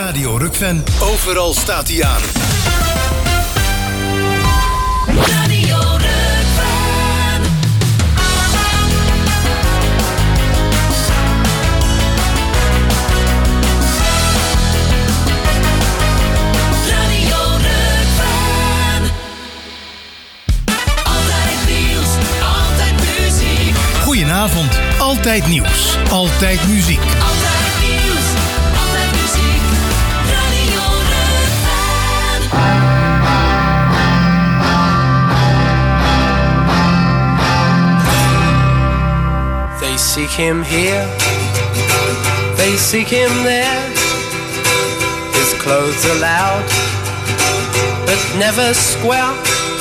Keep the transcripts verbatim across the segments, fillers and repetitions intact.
Radio Rukven. Overal staat hij aan. Radio Rukven. Radio Rukven. Altijd nieuws, altijd muziek. Goedenavond, altijd nieuws, altijd muziek. Altijd nieuws, altijd muziek. Radio Rukven. They seek him here, they seek him there. His clothes are loud, but never square.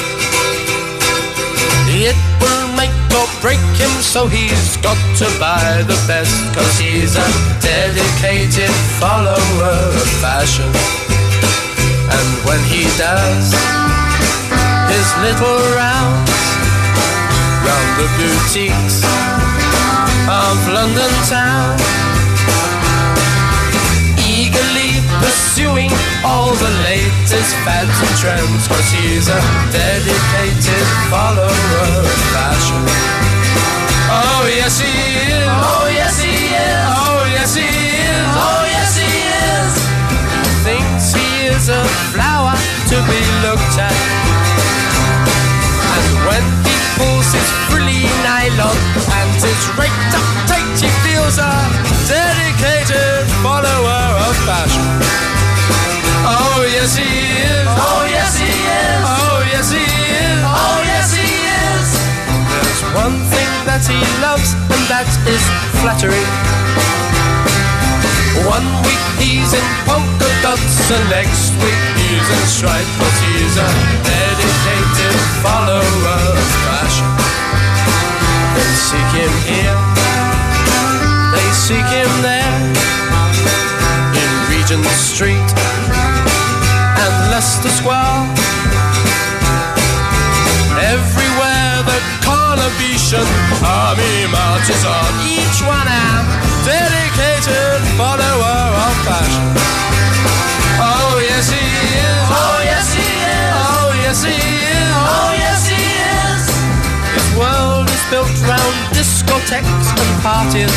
It will make or break him, so he's got to buy the best, 'cause he's a dedicated follower of fashion. And when he does his little rounds round the boutiques of London town, eagerly pursuing all the latest fads and trends, 'cause he's a dedicated follower of fashion. Oh yes he is, oh yes he is, oh yes he is, oh yes he is. He thinks he is a flower to be looked at, and when he pulls his frilly nylon and his raked up tight, he feels a dedicated follower of fashion. Oh yes he is, oh yes he is, oh yes he is, oh yes he is. There's one thing that he loves, and that is flattery. One week he's in polka dots, and next week he's in stripes, 'cause he's a dedicated follower of fashion. They seek him here, they seek him there, in Regent Street and Leicester Square. Everywhere the Carnabetian army marches on, each one a dedicated follower of fashion. Oh yes he is, oh yes he is, oh yes he is, oh yes he is. His world is built round discotheques and parties.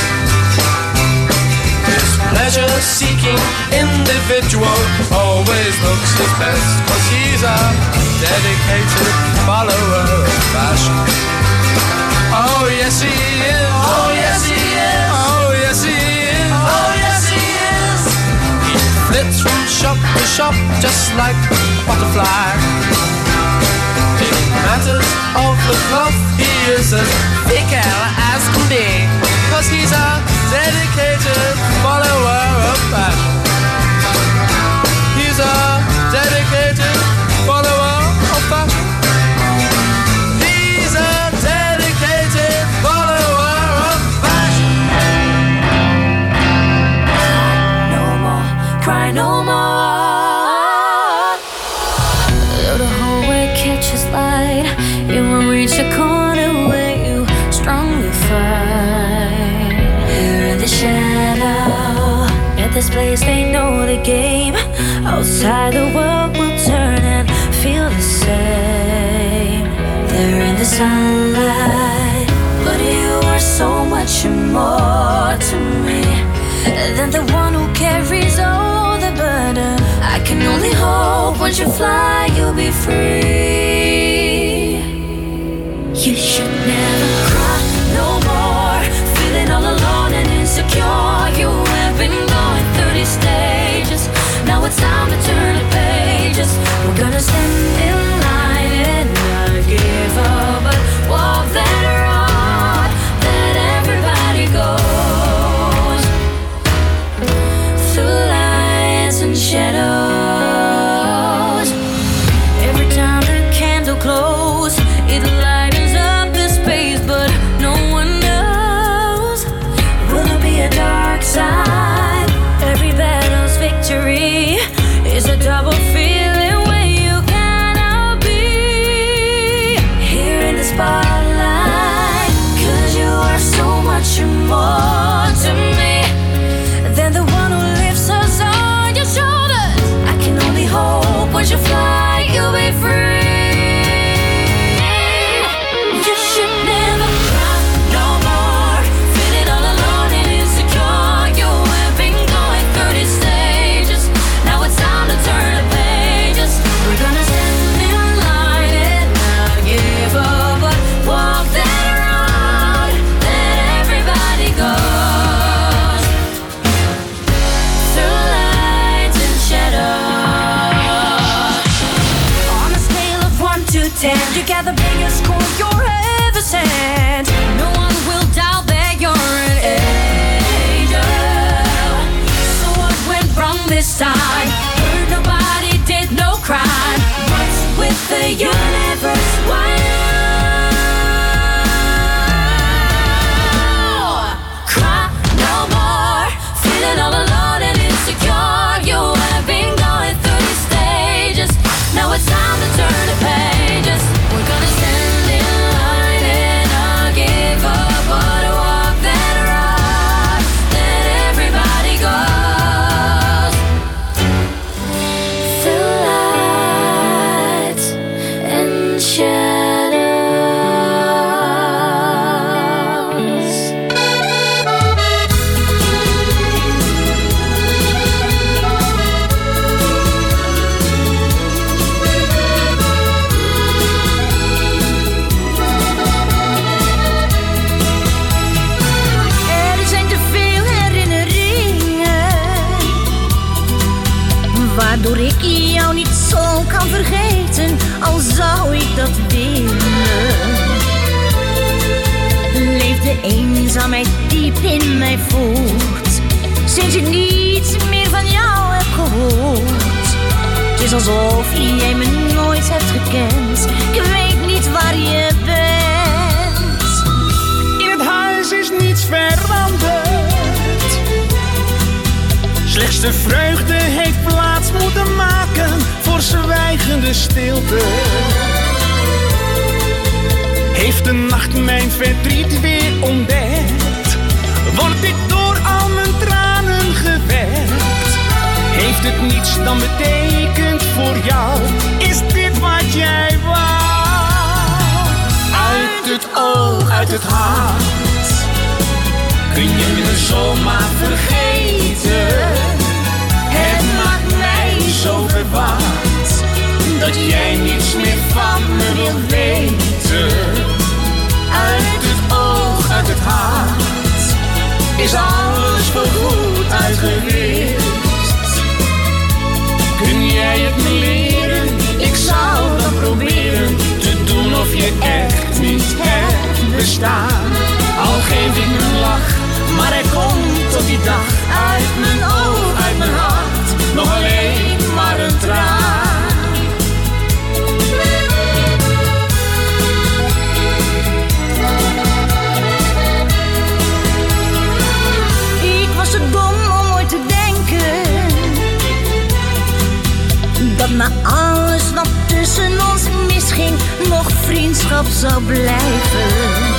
His pleasure-seeking individual always looks his best, 'cause he's a dedicated follower of fashion. Oh yes he is, oh yes he is, oh yes he is, oh yes he is. He flits from shop to shop just like a butterfly. In matters of the cloth he is as fickle as can be, 'cause he's a dedicated follower of fashion. He's a dedicated follower of fashion. He's a dedicated follower of fashion. No more, cry no more. Though the hallway catches light, you won't reach the corner where you strongly fight. Here in the shadow, at this place they know the game. Outside the world will turn and feel the same. They're in the sunlight, but you are so much more to me than the one who carries all the burden. I can only hope once you fly you'll be free. You should never cry no more, feeling all alone and insecure. You have been going through these stages, now it's time to turn the pages. We're gonna stand in line and not give up, but walk that road that everybody goes, through lights and shadows. pretend you got the biggest score you're ever sent. No one will doubt that you're an angel. So what went wrong this time? Heard nobody did no crime. What's with the universe? Why? Cry no more. Feeling all alone and insecure. You have been going through these stages. Now it's time to turn the pages. We're gonna stand in line and not give up, but walk that road that everybody goes. Through light and shadows. Er zijn te veel herinneringen, waardoor ik jou niet zo kan vergeten, al zou ik dat willen. Leeft de eenzaamheid diep in mij voort, sinds ik niets meer van jou heb gehoord. Het is alsof jij me nooit hebt gekend, ik weet niet waar je bent. In het huis is niets veranderd. Slechts de vreugde heeft plaats moeten maken voor zwijgende stilte. Heeft de nacht mijn verdriet weer ontdekt? Word ik door al mijn tranen gewekt? Heeft het niets dan betekend voor jou? Is dit wat jij wou? Uit het oog, uit het hart, kun je me zomaar vergeten? Het maakt mij zo verward dat jij niets meer van me wilt weten. Uit het oog, uit het hart, is alles voorgoed uitgewist. Kun jij het me leren? Ik zou dan proberen te doen of je echt niet hebt bestaan. Al geef ik een lach, maar er komt tot die dag uit mijn oog, uit mijn hart, nog alleen maar een traan. Ik was te dom om ooit te denken dat na alles wat tussen ons misging nog vriendschap zou blijven.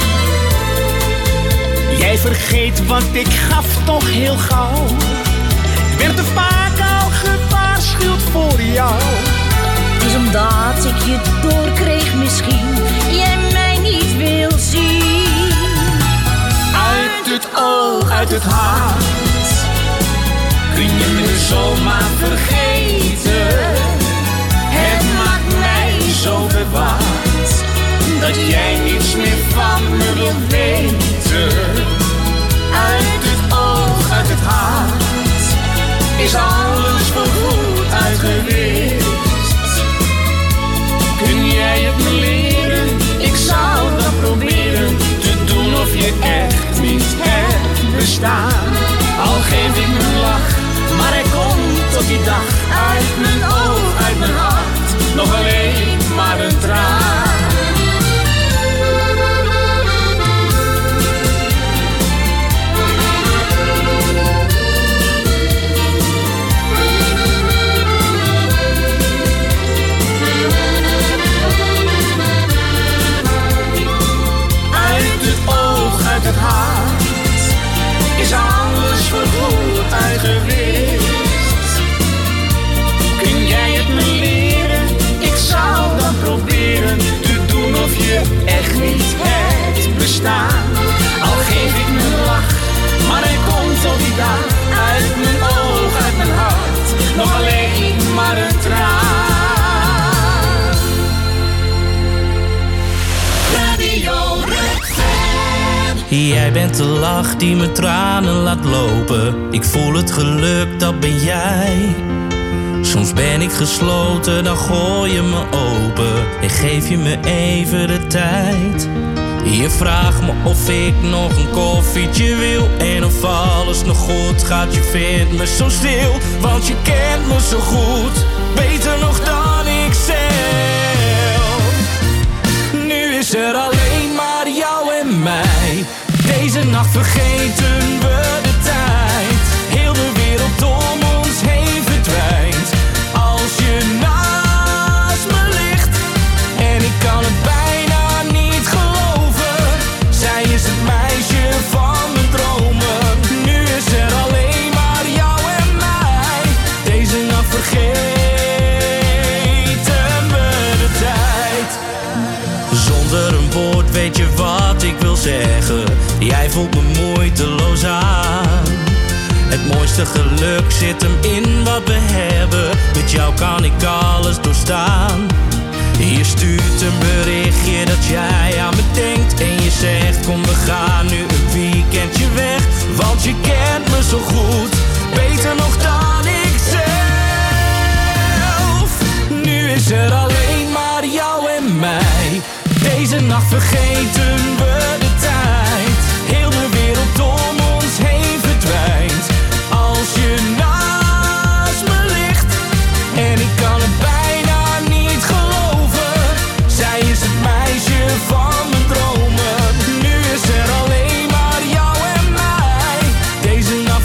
Jij vergeet wat ik gaf toch heel gauw. Ik werd te vaak al gewaarschuwd voor jou. Het is omdat ik je doorkreeg misschien, jij mij niet wil zien. Uit het oog, uit het hart, kun je me zomaar vergeten? Het maakt mij zo verward dat jij niets meer van me wilt weten. Uit het oog, uit het hart, is alles voorgoed uitgewist. Kun jij het me leren? Ik zou dan proberen te doen of je echt niet hebt bestaan. Al geef ik een lach, maar er komt tot die dag uit mijn oog, uit mijn hart, nog alleen maar een traan. Uit het hart is alles voorgoed uitgewist. Kun jij het me leren? Ik zou dan proberen te doen of je echt niet hebt bestaan. Al geef ik me een lach, maar er komt tot die dag uit mijn oog, uit mijn hart, nog alleen maar een traan. Radio Jij bent de lach die mijn tranen laat lopen. Ik voel het geluk, dat ben jij. Soms ben ik gesloten, dan gooi je me open en geef je me even de tijd. Je vraagt me of ik nog een koffietje wil en of alles nog goed gaat. Je vindt me zo stil, want je kent me zo goed. Beter nog dan ik zelf. Nu is er alleen maar jou en mij. Deze nacht vergeten we de tijd. Heel de wereld om ons heen verdwijnt. Als je naast me ligt en ik kan het bijna niet geloven. Zij is het meisje van mijn dromen. Nu is er alleen maar jou en mij. Deze nacht vergeten we de tijd. Zonder een woord weet je wat ik wil zeggen. Jij voelt me moeiteloos aan. Het mooiste geluk zit hem in wat we hebben. Met jou kan ik alles doorstaan. Je stuurt een berichtje dat jij aan me denkt. En je zegt kom we gaan nu een weekendje weg. Want je kent me zo goed. Beter nog dan ik zelf. Nu is er alleen maar jou en mij. Deze nacht vergeten we de tijd. Heel de wereld om ons heen verdwijnt. Als je naast me ligt en ik kan het bijna niet geloven. Zij is het meisje van mijn dromen. Nu is er alleen maar jou en mij. Deze nacht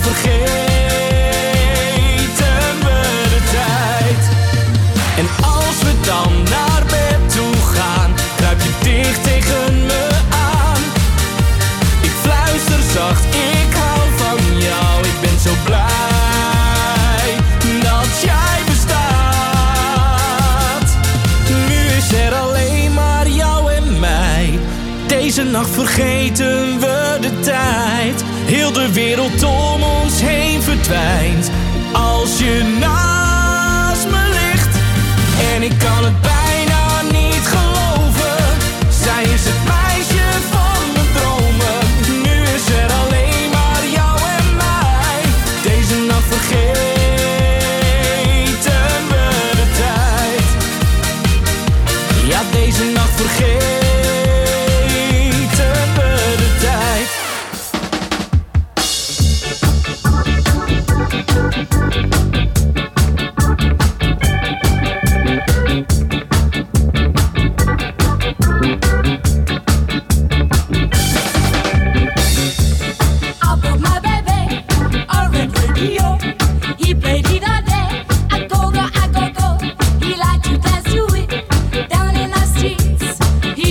vergeten we de tijd. En als we dan naar bed toe gaan, kruip je dicht tegen me aan. Ik fluister zacht, ik hou van jou. Ik ben zo blij dat jij bestaat. Nu is er alleen maar jou en mij. Deze nacht vergeten we de tijd. Heel de wereld om ons heen verdwijnt. Als je naast me ligt en ik kan het bijna niet geloven. Zij is het meisje van mijn dromen. Nu is er alleen maar jou en mij. Deze nacht vergeten we de tijd. Ja, deze nacht vergeten we de tijd. I brought my baby a red radio. He played it all day. I go go, I go go. He liked to dance to it down in the streets. He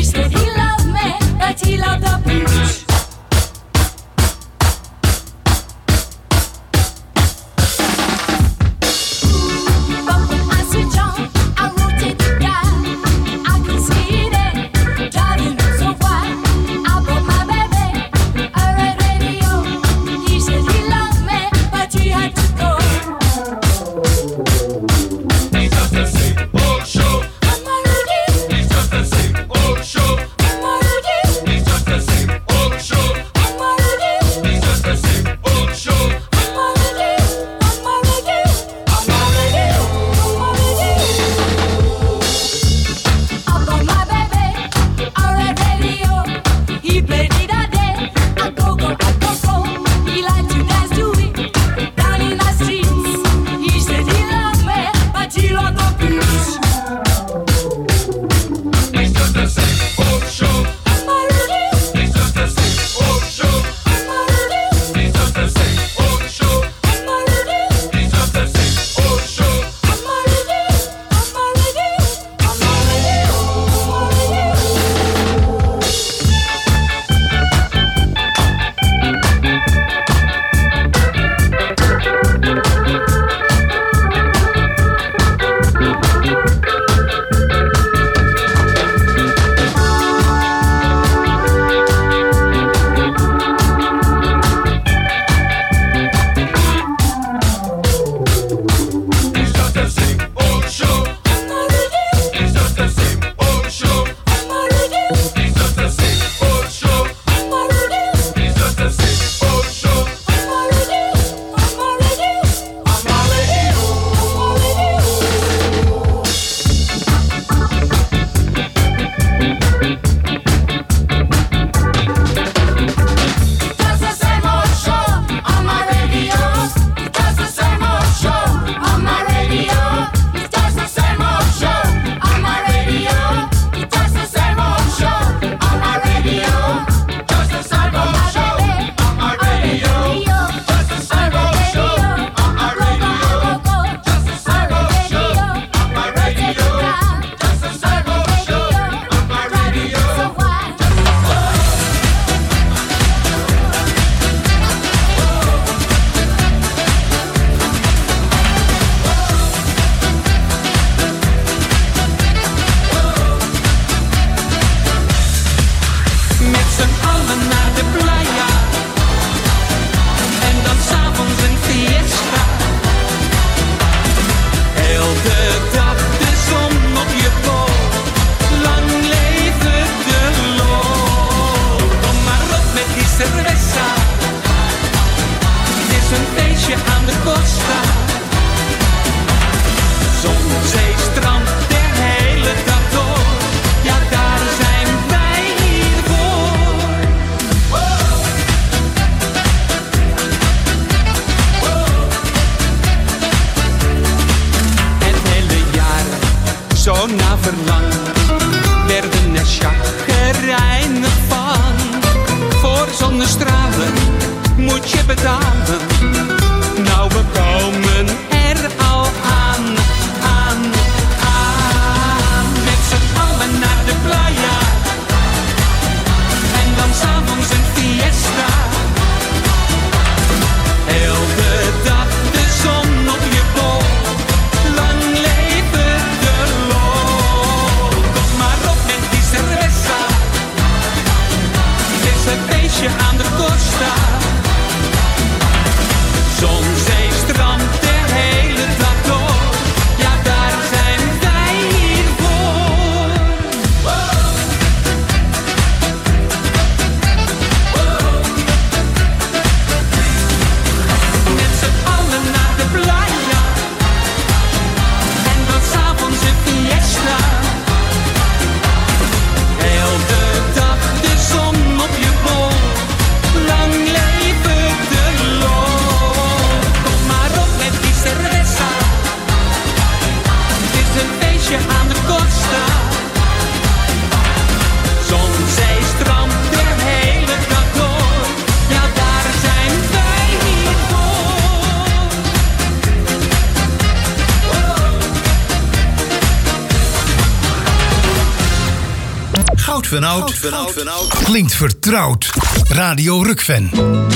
Goud van Oud. Goud van Oud, van Oud. Klinkt vertrouwd. Radio Rukven.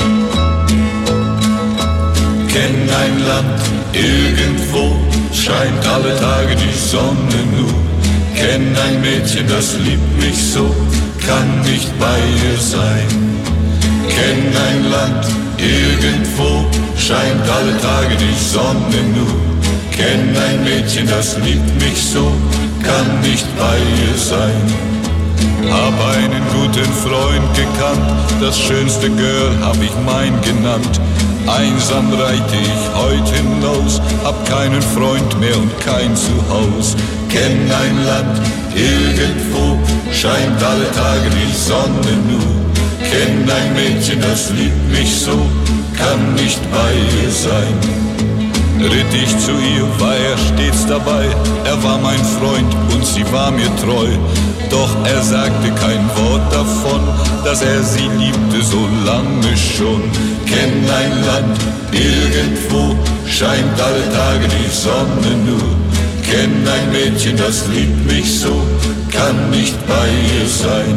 Kenn ein Land, irgendwo scheint alle Tage die Sonne nur. Kenn ein Mädchen, das liebt mich so, kann nicht bei ihr sein. Kenn ein Land, irgendwo scheint alle Tage die Sonne nur. Kenn ein Mädchen, das liebt mich so, kann nicht bei ihr sein. Hab einen guten Freund gekannt, das schönste Girl hab ich mein genannt. Einsam reite ich heut hinaus, hab keinen Freund mehr und kein Zuhaus. Kenn ein Land, irgendwo scheint alle Tage die Sonne nur. Kenn ein Mädchen, das liebt mich so, kann nicht bei ihr sein. Ritt ich zu ihr, war er stets dabei, er war mein Freund und sie war mir treu. Doch er sagte kein Wort davon, dass er sie liebte so lange schon. Kenn ein Land, irgendwo scheint alle Tage die Sonne nur. Kenn ein Mädchen, das liebt mich so, kann nicht bei ihr sein.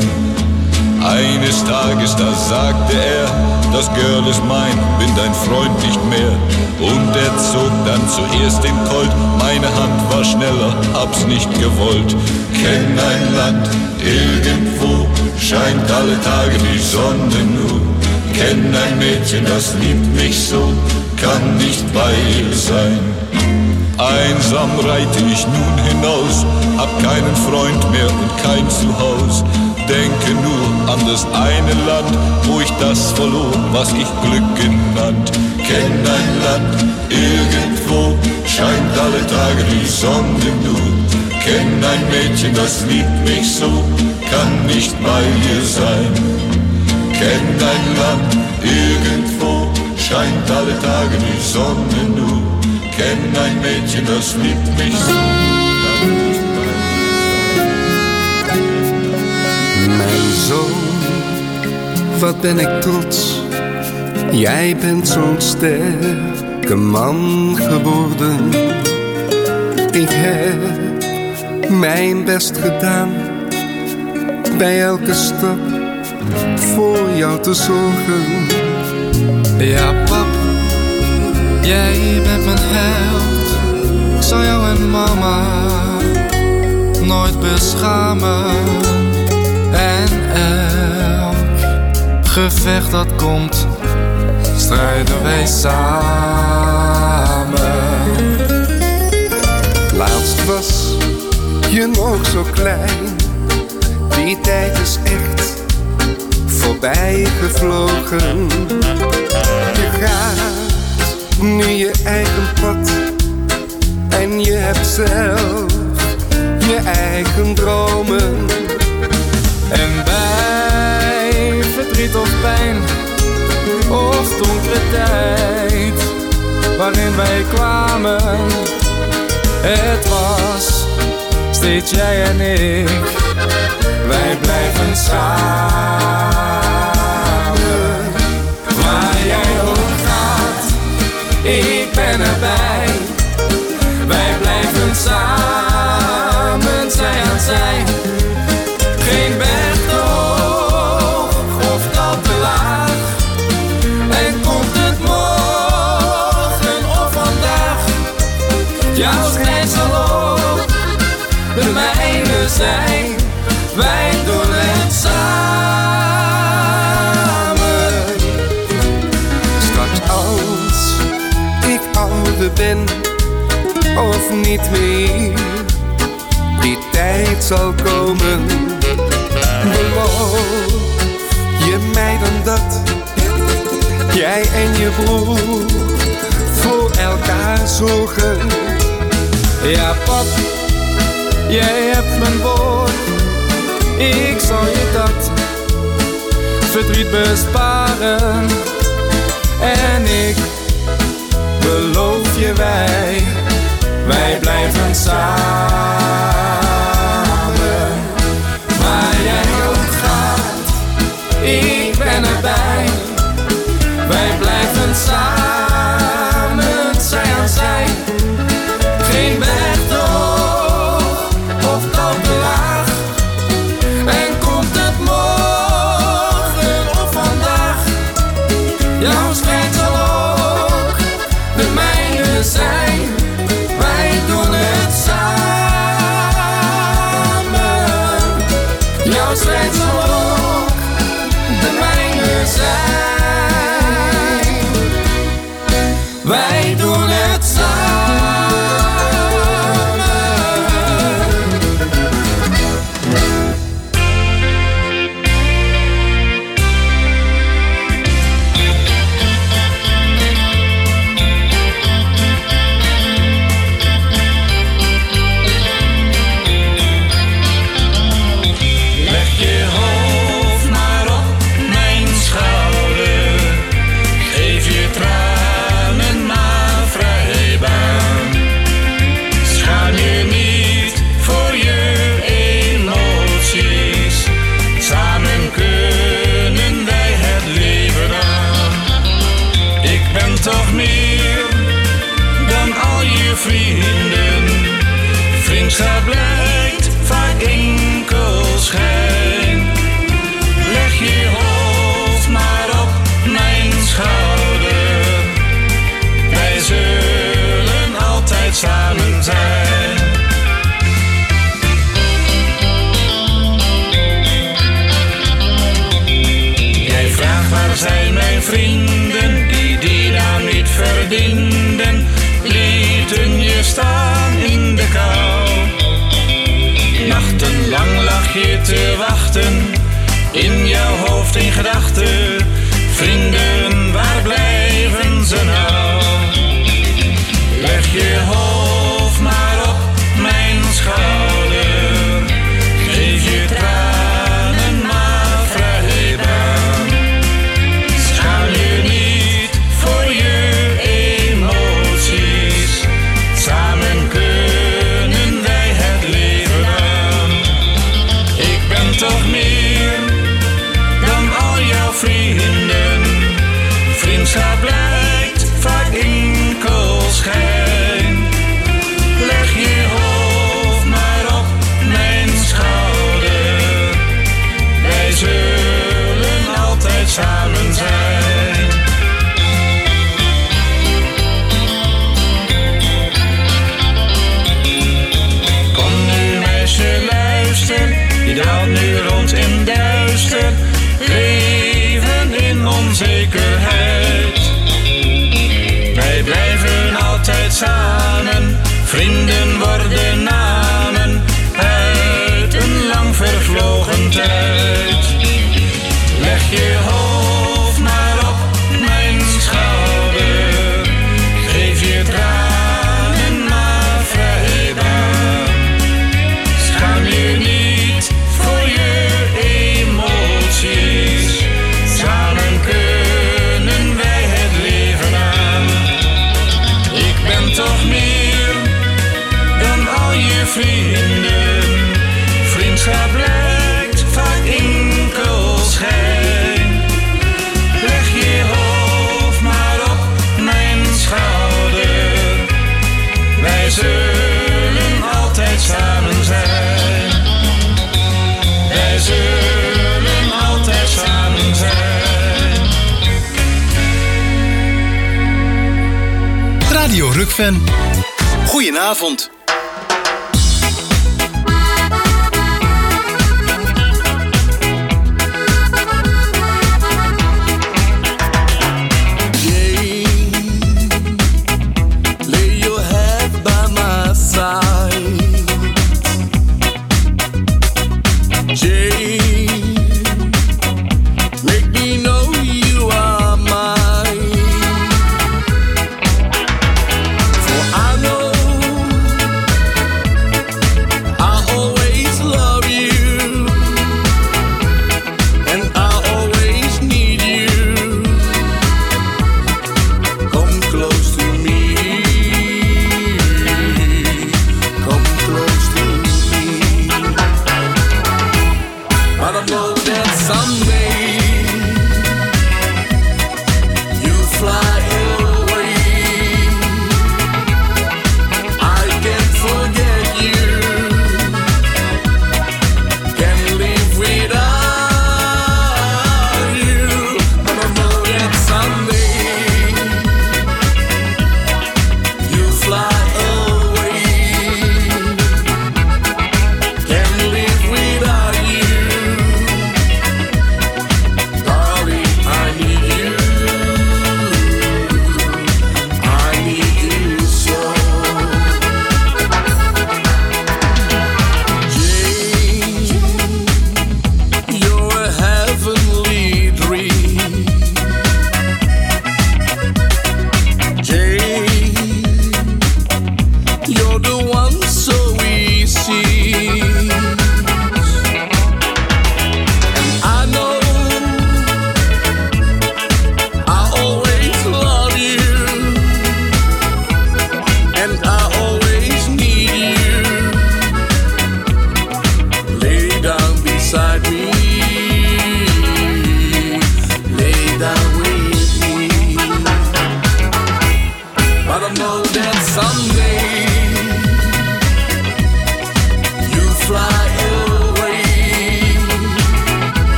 Eines Tages, da sagte er, das Girl ist mein, bin dein Freund nicht mehr. Und er zog dann zuerst den Colt, meine Hand war schneller, hab's nicht gewollt. Kenn ein Land, irgendwo scheint alle Tage die Sonne nur. Kenn ein Mädchen, das liebt mich so, kann nicht bei ihr sein. Einsam reite ich nun hinaus, hab keinen Freund mehr und kein Zuhaus. Denke nur an das eine Land, wo ich das verlor, was ich Glück genannt. Kenn ein Land, irgendwo scheint alle Tage die Sonne nur. Kenn ein Mädchen, das liebt mich so, kann nicht bei ihr sein. Kenn ein Land, irgendwo scheint alle Tage die Sonne nur. Kenn ein Mädchen, das liebt mich so, kann nicht bei ihr sein. Mijn zoon, wat ben ik trots. Jij bent zo'n sterke man geworden. Ik heb mijn best gedaan, bij elke stap voor jou te zorgen. Ja, pap, jij bent mijn held. Ik zal jou en mama nooit beschamen. En elk gevecht dat komt, strijden wij samen. Laatst was je nog zo klein, die tijd is echt voorbij gevlogen. Je gaat nu je eigen pad en je hebt zelf je eigen dromen. En bij verdriet of pijn of donkere tijd waarin wij kwamen, het was steeds jij en ik. Wij blijven samen. Waar jij ook gaat, ik ben erbij. Wij blijven samen, zij aan zij. Geen berg te hoog of dat te laag. En komt het morgen of vandaag, jouw strijd zal ook de mijne zijn. Wij doen het samen. Straks als ik ouder ben of niet meer, die tijd zal komen. Beloof je mij dan dat jij en je broer voor elkaar zorgen? Ja, pap, jij hebt mijn woord. Ik zal je dat verdriet besparen. En ik beloof je wij, wij blijven samen. Waar jij ook gaat, ik ben erbij. Wij blijven samen, zij aan zij. Geen berg te hoog of dan te laag. En kom jouw strijd zal ook de mijne zijn. Wij doen het samen. Toch meer dan al je vrienden. Vriendschap blijkt vaak enkel schijn. Leg je hoofd maar op mijn schouder. Wij zullen altijd samen zijn. Jij vraagt waar zijn mijn vrienden die die naam niet verdienden, lieten je staan in de kou. Nachtenlang lag je te wachten, in jouw hoofd in gedachten. Vrienden, waar blijven ze nou? Leg je hoofd maar op mijn schouder. Geef je tranen maar vrij baan. Schaam je niet voor je emoties. Samen kunnen wij het leven aan. Ik ben toch meer dan al jouw vrienden. Vriendschap blijkt vaak enkel schijn. Leg je hoofd maar op mijn schouder. Wij zullen altijd samen zijn. Kom nu meisje, luister, je daalt nu rond in duister. Leven in onzekerheid. Wij blijven altijd samen, vrienden worden namen uit een lang vervlogen tijd. Leg je hoofd maar op mijn schouder, geef je tranen maar vrij baan. Schaam je niet voor je emoties, samen kunnen wij het leven aan. Ik ben toch meer dan al je vrienden, vriendschap blijkt vaak enkel schijn. Leg je hoofd maar op mijn schouder, wij zullen altijd samen zijn. Wij zullen altijd samen zijn. Radio Rukven. Goedenavond. Lay your head by my side, Jane. Make me know you are mine. For I know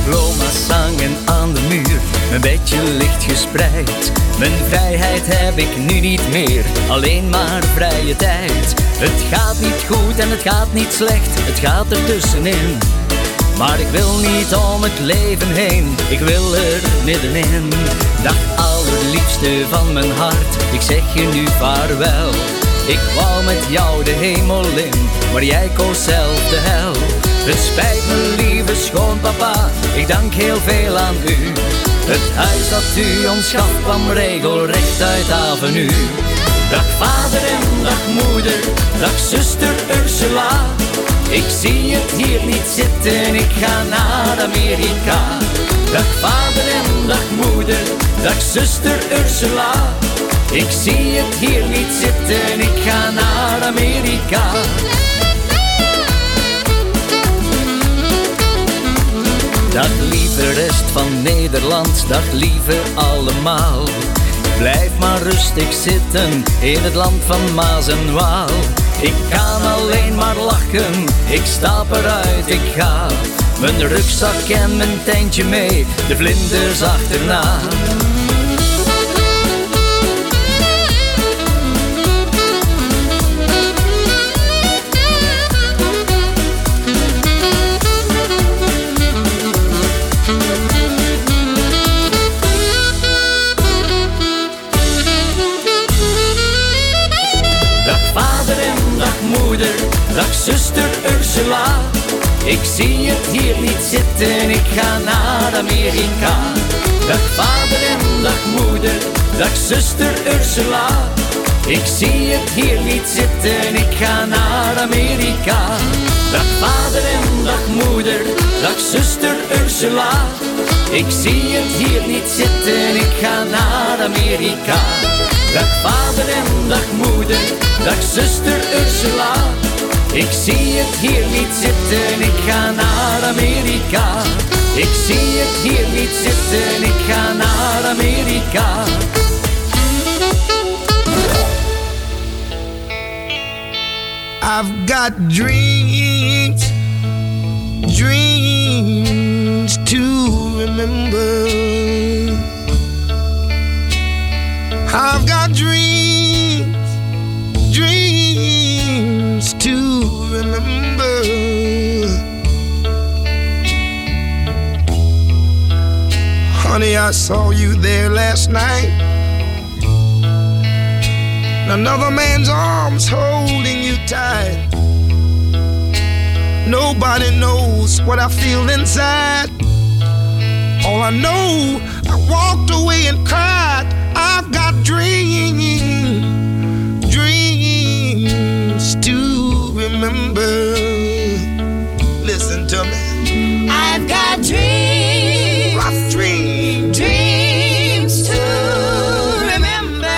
diploma's hangen aan de muur, mijn bedje ligt gespreid. Mijn vrijheid heb ik nu niet meer, alleen maar vrije tijd. Het gaat niet goed en het gaat niet slecht, het gaat er tussenin. Maar ik wil niet om het leven heen, ik wil er middenin. Dag allerliefste van mijn hart, ik zeg je nu vaarwel. Ik wou met jou de hemel in, maar jij koos zelf de hel. Het spijt me lieve schoonpapa, ik dank heel veel aan u. Het huis dat u ons gaf kwam regelrecht uit Avenue. Dag vader en dag moeder, dag zuster Ursula. Ik zie het hier niet zitten, ik ga naar Amerika. Dag vader en dag moeder, dag zuster Ursula. Ik zie het hier niet zitten, ik ga naar Amerika. Dag lieve rest van Nederland, dag lieve allemaal. Blijf maar rustig zitten in het land van Maas en Waal. Ik kan alleen maar lachen, ik stap eruit, ik ga. Mijn rugzak en mijn tentje mee, de vlinders achterna. Dag zuster Ursula, ik zie het hier niet zitten, ik ga naar Amerika. Dag vader en dag moeder, dag zuster Ursula. Ik zie het hier niet zitten, ik ga naar Amerika. Dag vader en dag moeder, dag zuster Ursula. Ik zie het hier niet zitten, ik ga naar Amerika. Dag vader en dag moeder, dag zuster Ursula. Ik zie het hier niet zitten, ik ga naar Amerika. Ik zie het hier niet zitten, ik ga naar Amerika. I've got dreams, dreams to remember. I've got dreams, dreams to remember. Honey, I saw you there last night. Another man's arms holding you tight. Nobody knows what I feel inside. All I know, I walked away and cried. I've got dreams, dreams to remember. Listen to me. I've got dreams, rough dreams, dreams to remember.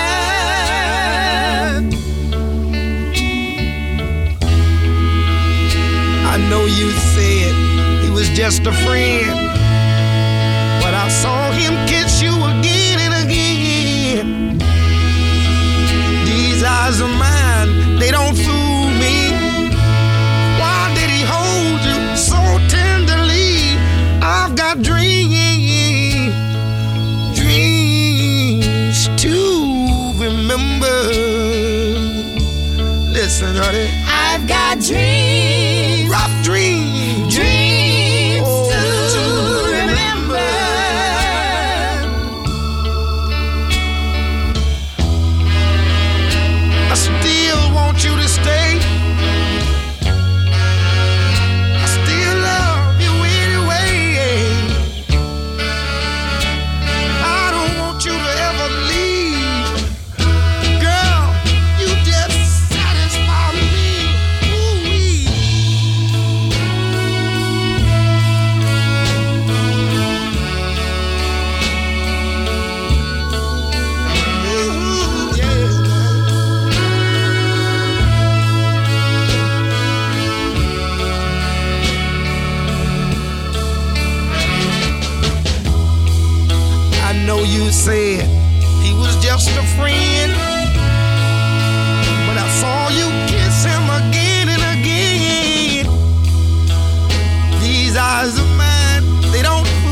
I know you said he was just a friend, but I saw him kiss you again and again. These eyes of mine, they don't fool me. Why did he hold you so tenderly? I've got dreams, dreams to remember. Listen, honey. I've got dreams, rough dreams, dreams oh, to, to remember. I still want you to stay. I still love you anyway. I don't want you to ever leave. Girl, you just satisfy me. Ooh-wee. Ooh, yeah. I know you said he was just a friend, but I saw you kiss him again and again. These eyes of mine, they don't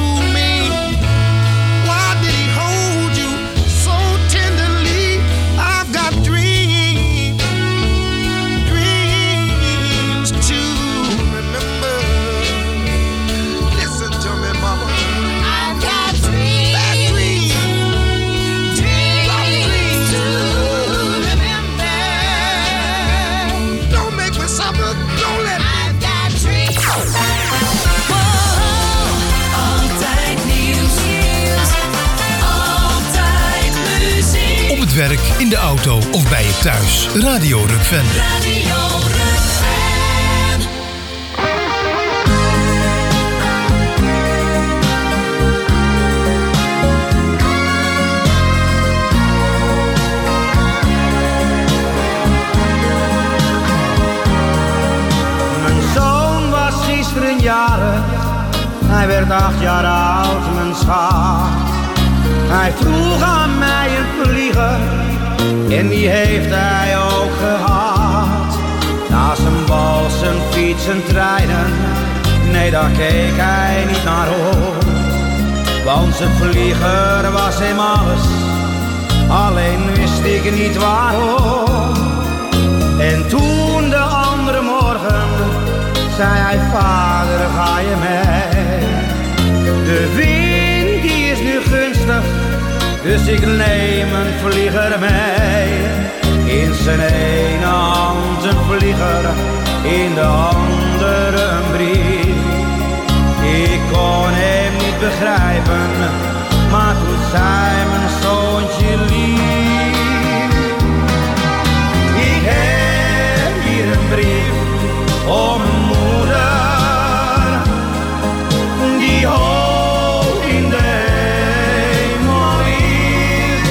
werk, in de auto of bij je thuis. Radio Rukven. Radio Rukven. Jaren. Hij werd acht jaar oud, mijn schat. Hij vroeg aan mij een vlieger en die heeft hij ook gehad. Naast een bal, zijn fiets, zijn treinen, nee daar keek hij niet naar op. Want zijn vlieger was hem alles, alleen wist ik niet waarom. En toen de andere morgen zei hij, vader, ga je mee? De wind die is nu gunstig, dus ik neem een vlieger mee. In zijn ene hand een vlieger, in de andere een brief. Ik kon hem niet begrijpen, maar toen zei mijn zoontje lief. Ik heb hier een brief om een moeder die hoog in de hemel ligt.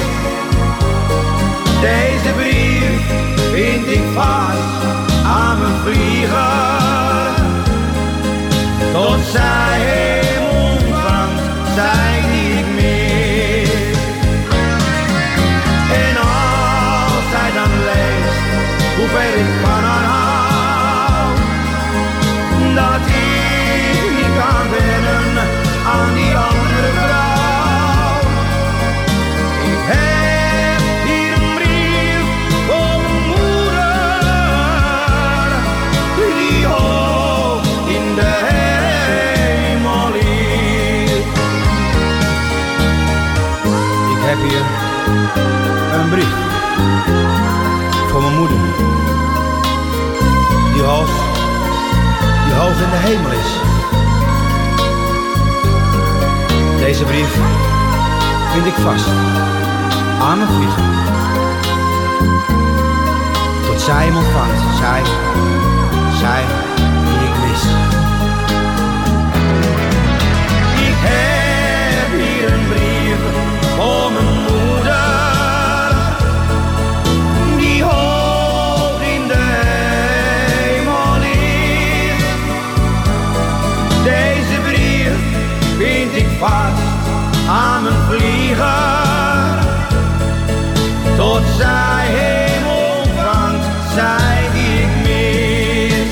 Deze brief vind ik vast aan mijn vlieger. Tot zij hem ontvangt, zij die ik mis. En als zij dan leest hoeveel ik van haar hou, dat ik niet kan wennen aan die andere vrouw. Ik heb hier een brief voor mijn moeder, die hoog in de hemel ligt. Ik heb hier een brief voor mijn moeder, die hoog die hoog in de hemel is. Deze brief vind ik vast aan mijn vlieger. Tot zij hem ontvangt, zij, zij die ik mis. Ik heb hier een brief voor mijn moeder, die hoog in de hemel is. Deze brief vind ik vast aan mijn vlieger. Tot zij hem ontvangt, zij die ik mis.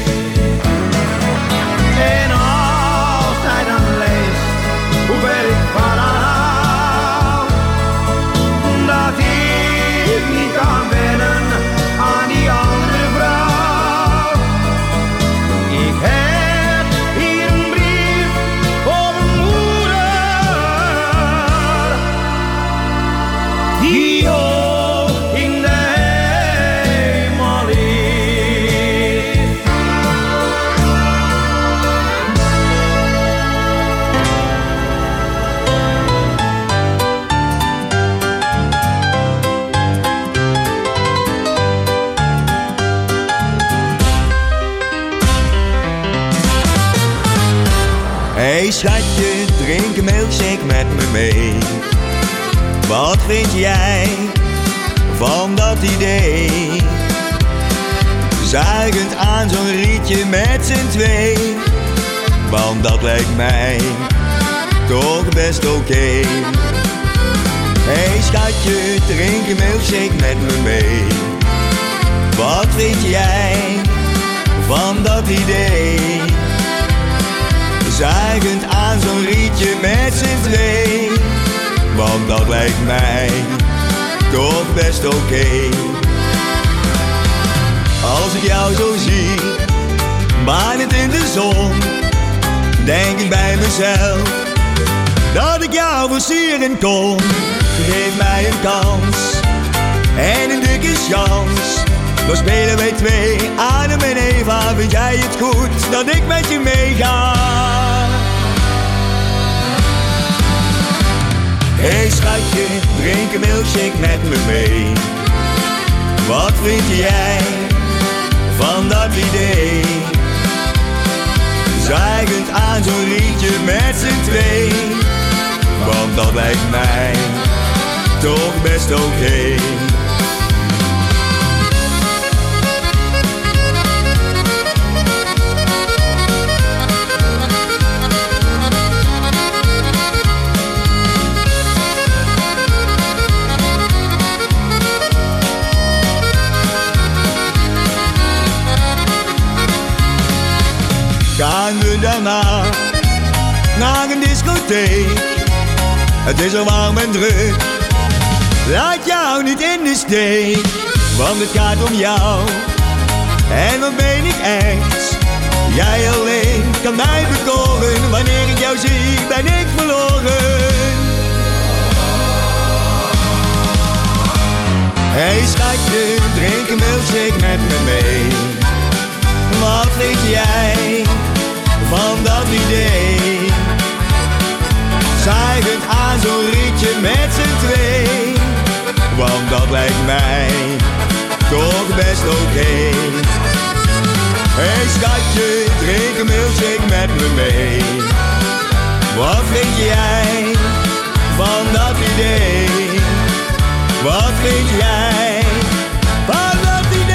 En als zij dan leest hoeveel ik van haar hou, dat ik niet kan wennen aan die andere vrouw. Ik heb hier een brief voor mijn moeder, die hoog in de hemel ligt. Hey schatje, drink een milkshake met me mee. Wat vind jij van dat idee? Zuigend aan zo'n rietje met z'n twee. Want dat lijkt mij toch best oké. Okay. Hey schatje, drink een milkshake met me mee. Wat vind jij van dat idee? Zuigend aan zo'n rietje met z'n twee. Want dat lijkt mij toch best oké. Okay. Als ik jou zo zie, wanend in de zon, denk ik bij mezelf dat ik jou versieren kon. Geef mij een kans en een dikke chance. Dan spelen wij twee, Adam en Eva. Vind jij het goed dat ik met je meega? Hé hey schatje, drink een milkshake met me mee. Wat vind jij van dat idee? Zwijgend aan zo'n liedje met z'n twee. Want dat lijkt mij toch best oké. Okay. Gaan we daarna naar een discotheek? Het is al warm en druk. Laat jou niet in de steek, want het gaat om jou. En dat ben ik echt. Jij alleen kan mij bekoren. Wanneer ik jou zie, ben ik verloren. Hey schatje, drink een milkshake met me mee. Wat vind jij van dat idee? Zwijgend aan zo'n rietje met z'n twee. Want dat lijkt mij toch best oké. Okay. Hey schatje, drink een milkshake met me mee. Wat vind jij van dat idee? Wat vind jij van dat idee?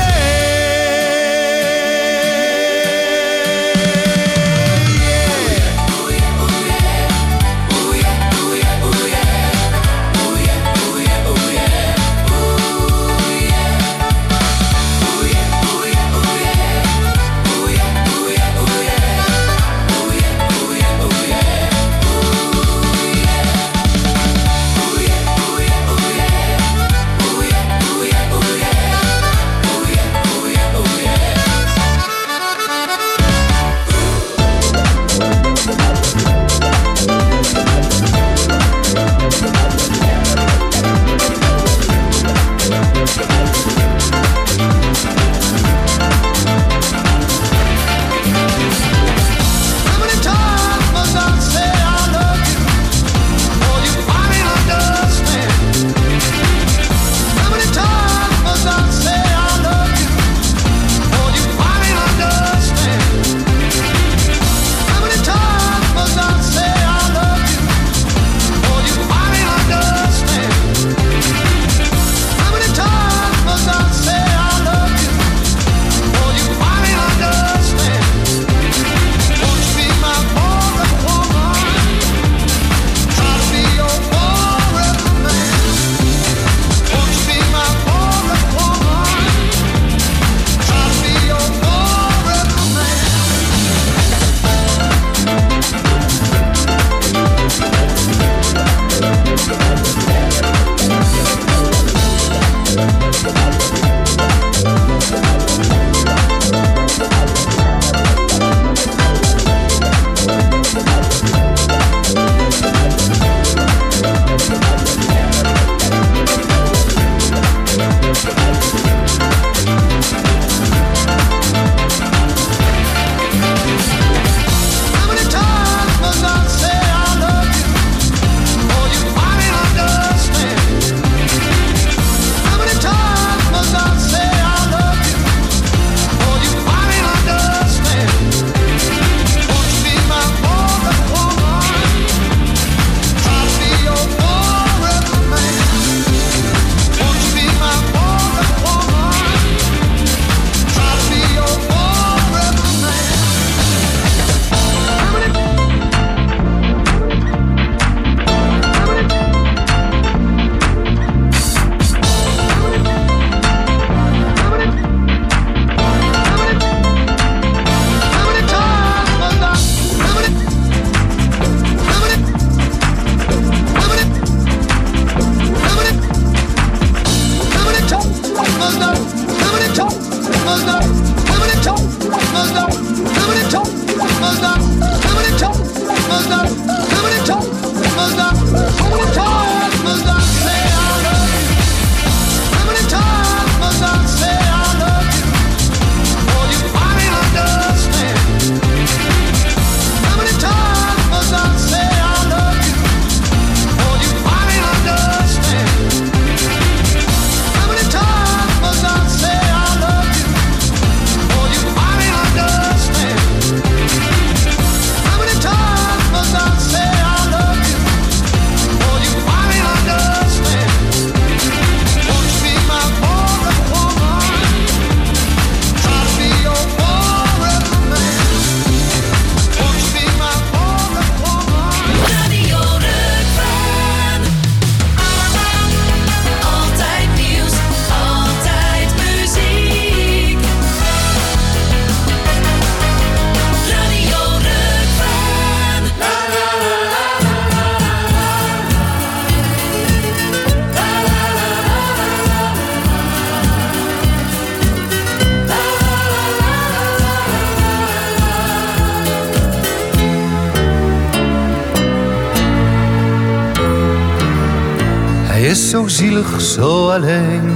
is zo zielig, zo alleen.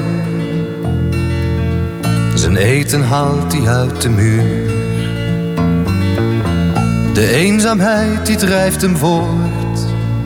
Zijn eten haalt hij uit de muur. De eenzaamheid die drijft hem voort.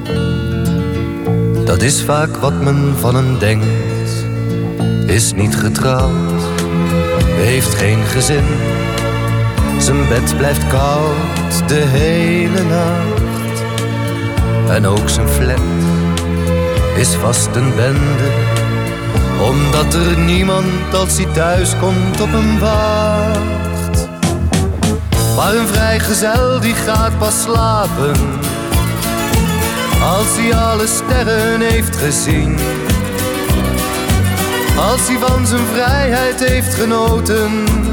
Dat is vaak wat men van hem denkt. Is niet getrouwd, heeft geen gezin. Zijn bed blijft koud de hele nacht. En ook zijn flat is vast een bende, omdat er niemand als hij thuis komt op hem wacht. Maar een vrijgezel die gaat pas slapen als hij alle sterren heeft gezien. Als hij van zijn vrijheid heeft genoten.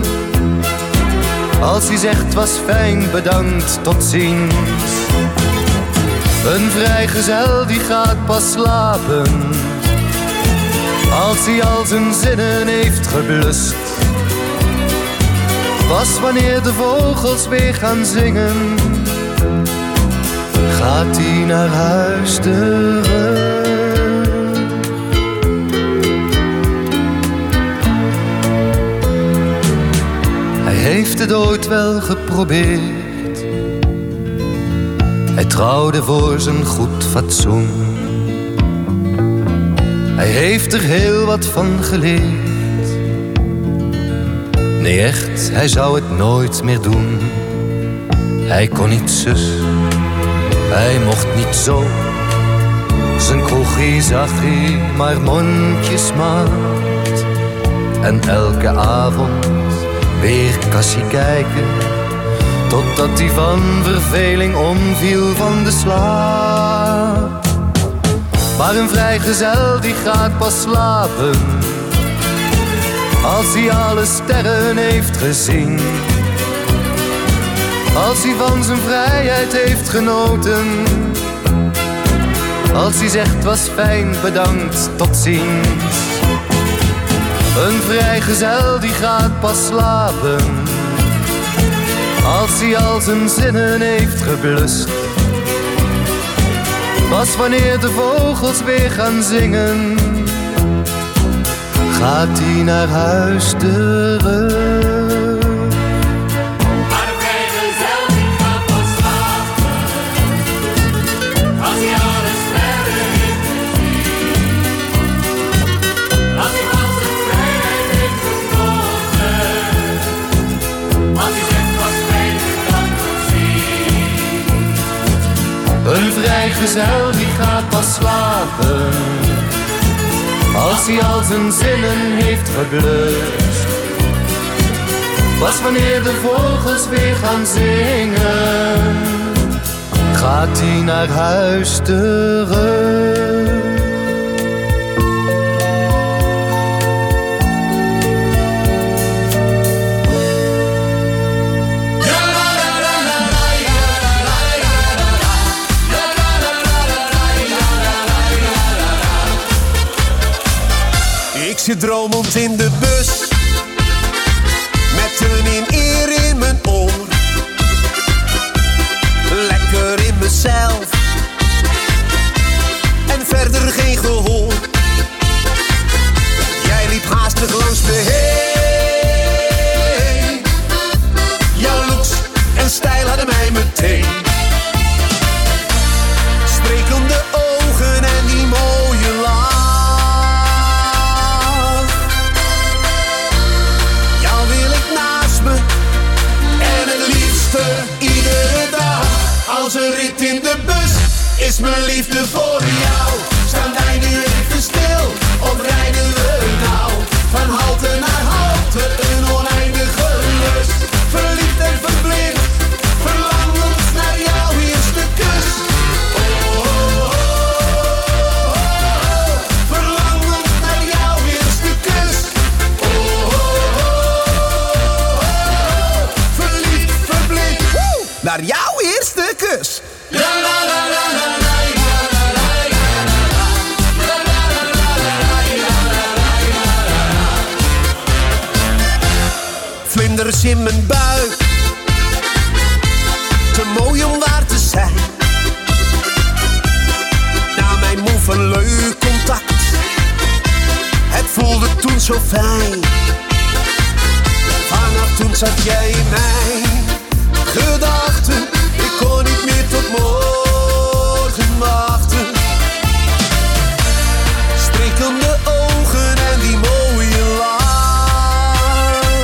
Als hij zegt was fijn, bedankt, tot ziens. Een vrijgezel die gaat pas slapen als hij al zijn zinnen heeft geblust. Pas wanneer de vogels weer gaan zingen, gaat hij naar huis terug. Hij heeft het ooit wel geprobeerd. Hij trouwde voor zijn goed fatsoen. Hij heeft er heel wat van geleerd. Nee, echt, hij zou het nooit meer doen. Hij kon niet zus, hij mocht niet zo. Zijn kroegie zag hij maar mondjesmaat. En elke avond weer kassie kijken, totdat hij van verveling omviel van de slaap. Maar een vrijgezel die gaat pas slapen als hij alle sterren heeft gezien. Als hij van zijn vrijheid heeft genoten. Als hij zegt was fijn, bedankt, tot ziens. Een vrijgezel die gaat pas slapen als hij al zijn zinnen heeft geblust. Pas wanneer de vogels weer gaan zingen, gaat hij naar huis terug. Maar de vrijgezel die gaat pas slapen als hij alle sterren heeft gezien. Als hij van zijn vrijheid heeft genoten. Als hij zegt was fijn, dan tot ziens. Een vrijgezel die gaat pas slapen als hij al zijn zinnen heeft geblust. Pas wanneer de vogels weer gaan zingen, gaat hij naar huis terug. Ik zit dromend in de bus, met een in eer in mijn oor. Lekker in mezelf, en verder geen gehoor. Jij liep haastig langs me heen. Jouw looks en stijl hadden mij meteen. Sprekende ogen en die mooie lach. Iedere dag, als een rit in de bus, is mijn liefde voor jou. Staan wij nu even stil, of rijden we nou? Van halte naar halte, een oneindige lust. Verliefd en verblind, verlangend naar jouw eerste kus. Oh, oh, oh, oh, oh. Verlangend naar jouw eerste kus. Oh, oh, oh, oh, oh. Verliefd, verblind, woe, naar jouw eerste kus. La, la, la, la, la, la. Vlinders in mijn buik, te mooi om waar te zijn. Na mijn moe van leuk contact voelde toen zo fijn. Vanaf toen zat jij in mijn gedachten. Ik kon niet meer tot morgen wachten. Strikkelende ogen en die mooie lach.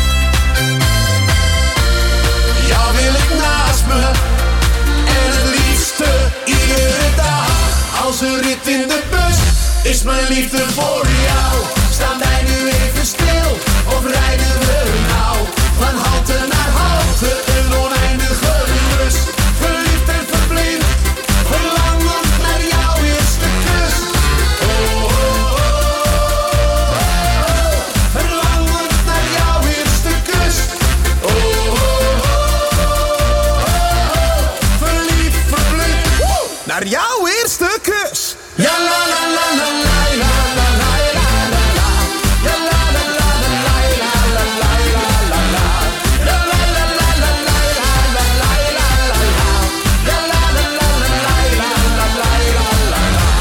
Jou wil ik naast me en het liefste iedere dag. Als een rit in de bus is mijn liefde voor jou. Staan wij nu even stil of rijden we nou? Van halte naar halte, een oneindige lust. Verliefd en verblind, verlangend naar jouw eerste kus. Oh, oh, oh, oh, oh. Verlangend naar jouw eerste kus. Oh, oh, oh, oh, oh. Verliefd, verblind, woe! Naar jouw eerste kus. Ja la la la la la la la la la la la. Ja la la la la la la la la la la la. Ja la la la la la la la la la la la. Ja la la la la la la la la la la.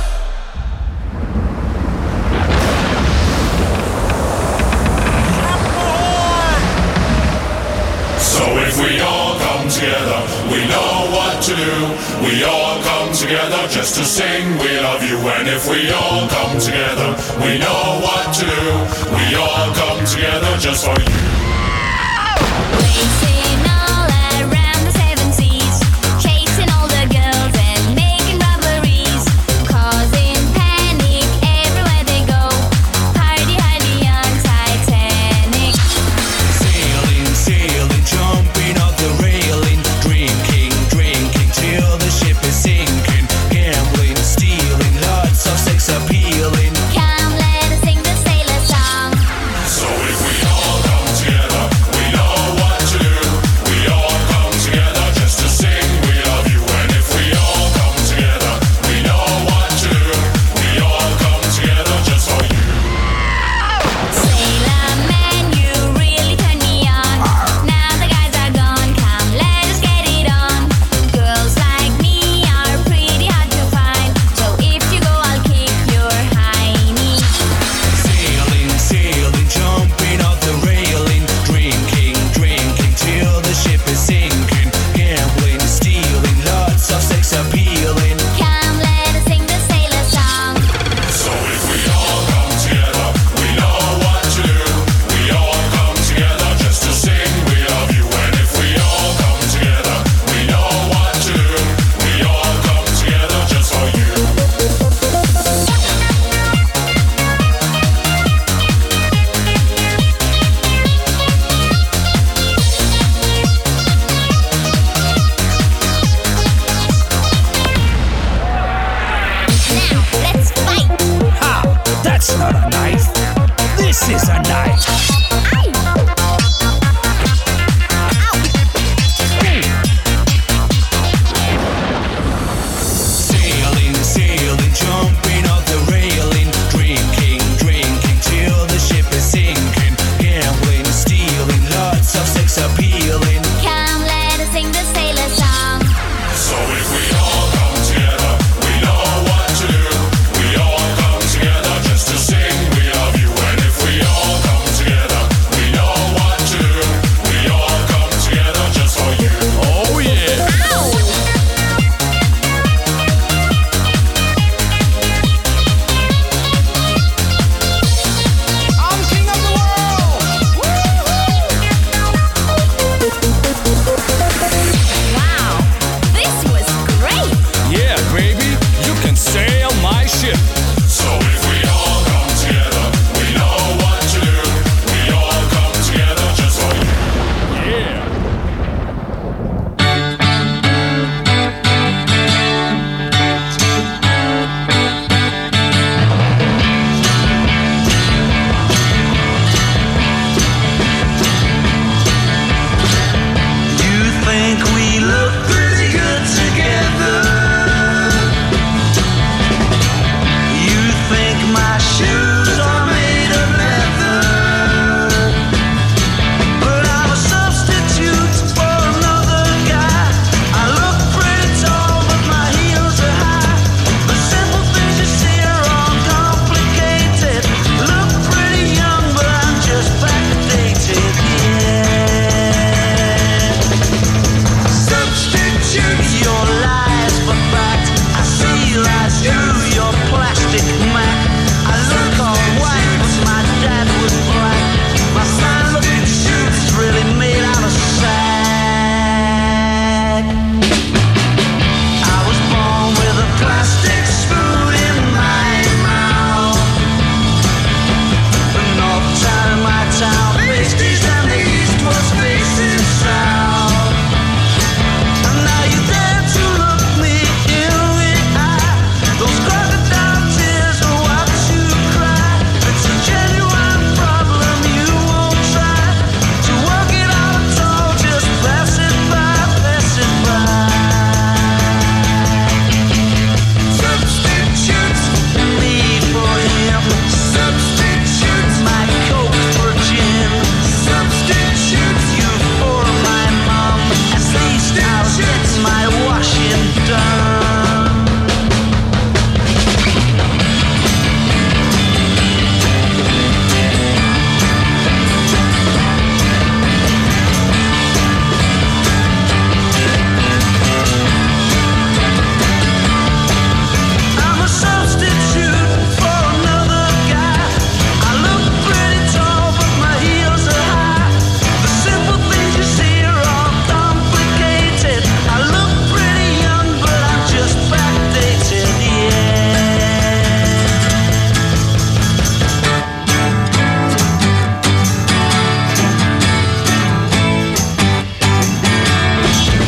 So if we all come together, we know what to do. We all come together just to sing we love you. And if we all come together, we know what to do. We all come together just for you. Racing all around the seven seas, chasing all the girls and making robberies, causing panic everywhere they go. Party hardy on Titanic. Sailing, sailing, jumping off the railing, drinking, drinking till the ship is sinking, gambling, stealing, lots of sex appealing. Come, let us sing the sailor song. So if we all come together, we know what to do. We all come together just to sing we love you. And if we all come together, we know what to do. We all come together just for you. Sailor man, you really turn me on. Now the guys are gone, come let us get it on. Girls like me are pretty hard to find, so if you go I'll kick your hiney. Sailing, sailing, jumping off the railing, drinking, drinking till the ship is sinking, gambling, stealing, lots of sex appealing. Come let us sing the sailor song. So if we all come together, we know what to do. We all come together just to sing we love you. And if we all come together, we know what to do. We all come together just for you. Now let's fight. Ha! That's not a knife. This is a knife.